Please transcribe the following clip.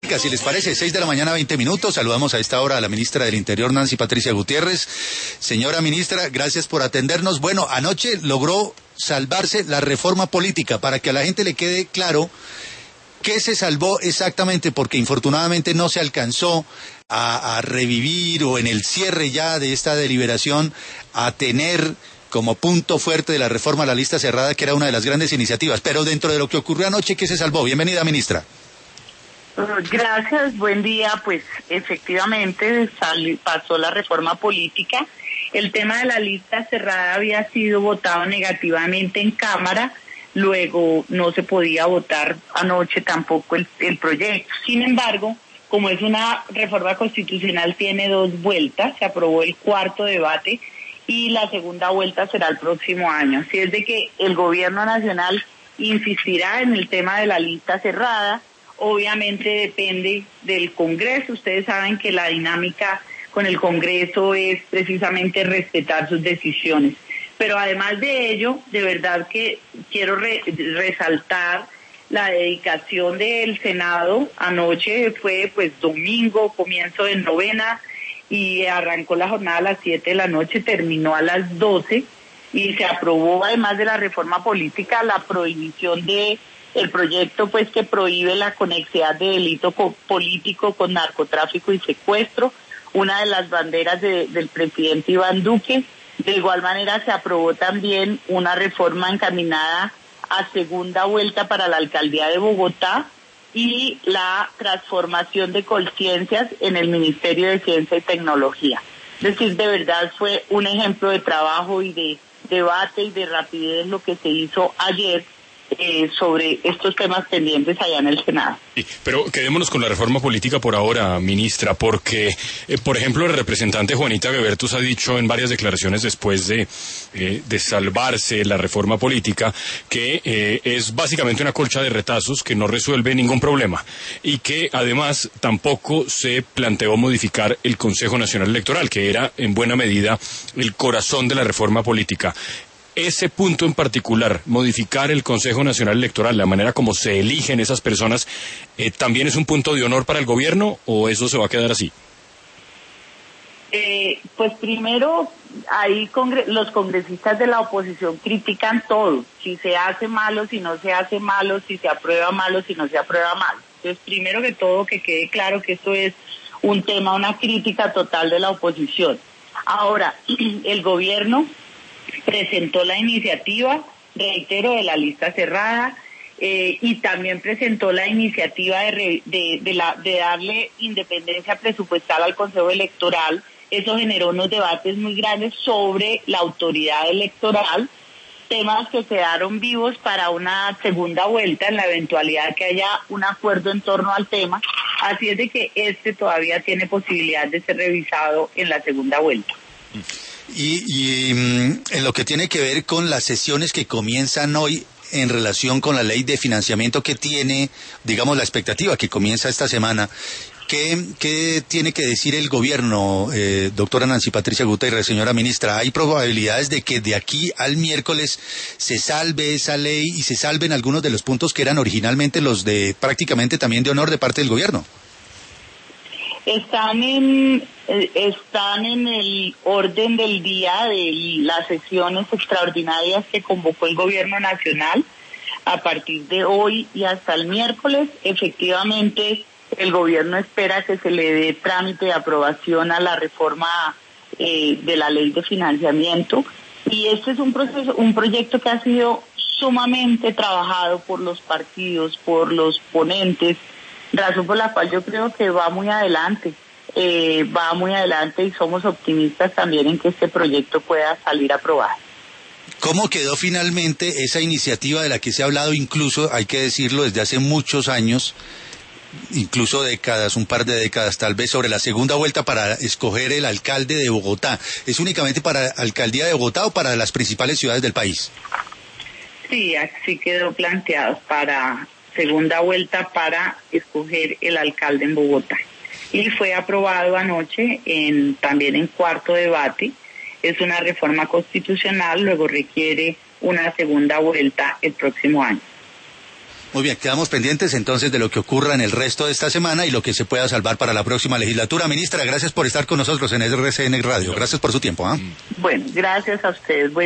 Si les parece, 6 de la mañana, 20 minutos. Saludamos a esta hora a la ministra del Interior, Nancy Patricia Gutiérrez. Señora ministra, gracias por atendernos. Bueno, anoche logró salvarse la reforma política, para que a la gente le quede claro qué se salvó exactamente, porque infortunadamente no se alcanzó a revivir o en el cierre ya de esta deliberación a tener como punto fuerte de la reforma a la lista cerrada, que era una de las grandes iniciativas. Pero dentro de lo que ocurrió anoche, ¿qué se salvó? Bienvenida, ministra. Gracias, buen día. Pues efectivamente pasó la reforma política. El tema de la lista cerrada había sido votado negativamente en Cámara, luego no se podía votar anoche tampoco el proyecto. Sin embargo, como es una reforma constitucional, tiene 2 vueltas, se aprobó el 4º debate y la segunda vuelta será el próximo año. Así es de que el gobierno nacional insistirá en el tema de la lista cerrada. Obviamente depende del Congreso. Ustedes saben que la dinámica con el Congreso es precisamente respetar sus decisiones. Pero además de ello, de verdad que quiero resaltar la dedicación del Senado. Anoche fue pues domingo, comienzo de novena, y arrancó la jornada a las 7 de la noche, terminó a las 12, y se aprobó, además de la reforma política, la prohibición de el proyecto pues que prohíbe la conexidad de delito político con narcotráfico y secuestro, una de las banderas del presidente Iván Duque. De igual manera se aprobó también una reforma encaminada a segunda vuelta para la alcaldía de Bogotá y la transformación de conciencias en el Ministerio de Ciencia y Tecnología. Es decir, de verdad fue un ejemplo de trabajo y de debate y de rapidez lo que se hizo ayer sobre estos temas pendientes allá en el Senado. Sí, pero quedémonos con la reforma política por ahora, ministra, porque, por ejemplo, el representante Juanita Guebertus ha dicho en varias declaraciones después de salvarse la reforma política que es básicamente una colcha de retazos que no resuelve ningún problema y que además tampoco se planteó modificar el Consejo Nacional Electoral, que era en buena medida el corazón de la reforma política. Ese punto en particular, modificar el Consejo Nacional Electoral, la manera como se eligen esas personas, ¿también es un punto de honor para el gobierno o eso se va a quedar así? Pues primero, ahí los congresistas de la oposición critican todo, si se hace malo, si no se hace malo, si se aprueba malo, si no se aprueba malo. Entonces, primero que todo, que quede claro que esto es un tema, una crítica total de la oposición. Ahora, el gobierno presentó la iniciativa, reitero, de la lista cerrada, y también presentó la iniciativa de darle independencia presupuestal al Consejo Electoral. Eso generó unos debates muy grandes sobre la autoridad electoral, temas que quedaron vivos para una segunda vuelta en la eventualidad que haya un acuerdo en torno al tema. Así es de que todavía tiene posibilidad de ser revisado en la segunda vuelta. Y en lo que tiene que ver con las sesiones que comienzan hoy en relación con la ley de financiamiento que tiene, digamos, la expectativa que comienza esta semana, ¿qué tiene que decir el gobierno, doctora Nancy Patricia Gutiérrez, señora ministra? ¿Hay probabilidades de que de aquí al miércoles se salve esa ley y se salven algunos de los puntos que eran originalmente los de prácticamente también de honor de parte del gobierno? Están en el orden del día de las sesiones extraordinarias que convocó el gobierno nacional a partir de hoy y hasta el miércoles. Efectivamente, el gobierno espera que se le dé trámite de aprobación a la reforma de la ley de financiamiento, y este es un proyecto que ha sido sumamente trabajado por los partidos, por los ponentes, razón por la cual yo creo que va muy adelante y somos optimistas también en que este proyecto pueda salir aprobado. ¿Cómo quedó finalmente esa iniciativa de la que se ha hablado incluso, hay que decirlo, desde hace muchos años, incluso décadas, un par de décadas tal vez, sobre la segunda vuelta para escoger el alcalde de Bogotá? ¿Es únicamente para alcaldía de Bogotá o para las principales ciudades del país? Sí, así quedó planteado, para segunda vuelta para escoger el alcalde en Bogotá. Y fue aprobado anoche también en 4º debate. Es una reforma constitucional, luego requiere una segunda vuelta el próximo año. Muy bien, quedamos pendientes entonces de lo que ocurra en el resto de esta semana y lo que se pueda salvar para la próxima legislatura. Ministra, gracias por estar con nosotros en RCN Radio. Gracias por su tiempo. Bueno, gracias a ustedes.